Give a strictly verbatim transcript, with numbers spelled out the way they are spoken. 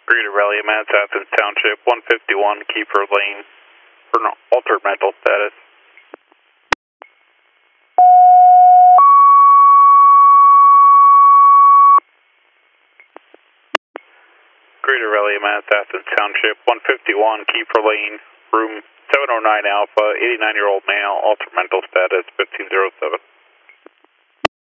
Greater Raleigh, Mats, Athens Township, one fifty-one, Keeper Lane, for an altered mental status. Greater Raleigh, Mats, Athens Township, one fifty-one, Keeper Lane, room seven oh nine Alpha, eighty-nine-year-old male, altered mental status, fifteen oh seven.